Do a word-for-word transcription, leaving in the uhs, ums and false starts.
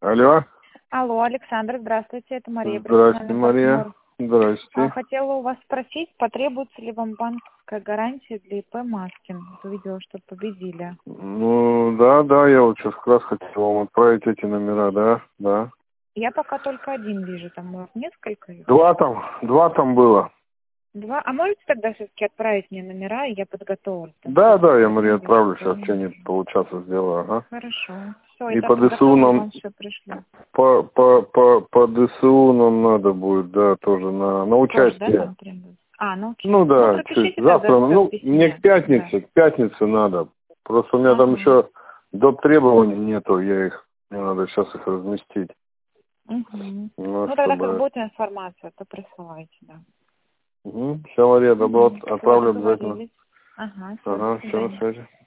Алло. Алло, Александр, здравствуйте, это Мария. Здравствуйте, Мария. Здравствуйте. Хотела у вас спросить, потребуется ли вам банковская гарантия для ИП Маскин? Увидела, что победили. Ну, да, да, я вот сейчас как раз хотел вам отправить эти номера, да, да. Я пока только один вижу, там у вас несколько. Два там, два там было. Два. А можете тогда все-таки отправить мне номера, и я подготовлю? Да, да, я, Мария, отправлю, сейчас в течение получаса сделаю, ага. Хорошо. Все, и по ДСУ нам... все пришлю. По, по, по, по ДСУ нам надо будет, да, тоже на, на участие. Тоже, да, там требуется? А, на участие. Ну да, ну, чуть завтра, ну, мне к пятнице, да. к пятнице надо. Просто у меня ага. там еще доп. Требований нету, я их, мне надо сейчас их разместить. Угу. Ну, ну чтобы... тогда как будет информация, то присылайте, да. Угу. Все, Мария, добро, угу. отправлю обязательно. Ага, все, ага, все, на связи.